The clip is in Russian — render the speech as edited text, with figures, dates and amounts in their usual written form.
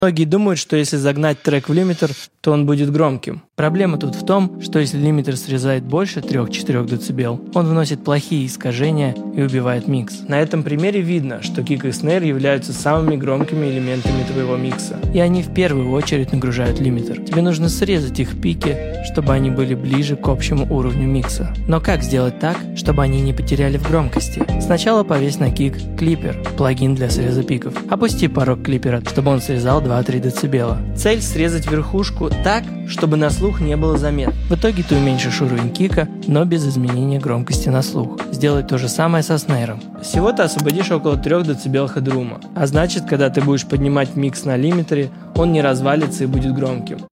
Многие думают, что если загнать трек в лимитер, то он будет громким. Проблема тут в том, что если лимитер срезает больше 3-4 дБ, он вносит плохие искажения и убивает микс. На этом примере видно, что кик и снейр являются самыми громкими элементами твоего микса, и они в первую очередь нагружают лимитер. Тебе нужно срезать их пики, чтобы они были ближе к общему уровню микса. Но как сделать так, чтобы они не потеряли в громкости? Сначала повесь на кик клипер, плагин для среза пиков. Опусти порог клипера, чтобы он срезал 2-3 дБ. Цель срезать верхушку так, чтобы на слух не было заметно. В итоге ты уменьшишь уровень кика, но без изменения громкости на слух. Сделай то же самое со снейром. Всего ты освободишь около 3 дБ хедрума, а значит, когда ты будешь поднимать микс на лимитере, он не развалится и будет громким.